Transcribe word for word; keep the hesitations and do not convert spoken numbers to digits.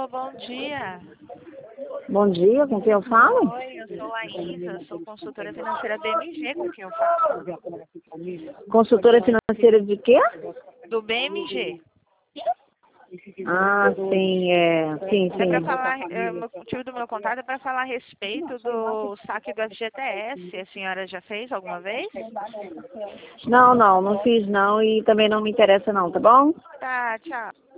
Alô, bom dia. Bom dia, com quem eu falo? Oi, eu sou a Isa, sou consultora financeira B M G, com quem eu falo? Consultora financeira de quê? Do B M G. Ah, sim, é, sim, É para sim. falar, é, o motivo do meu contato é para falar a respeito do saque do F G T S. A senhora já fez alguma vez? Não, não, não fiz não e também não me interessa não, tá bom? Tá, tchau.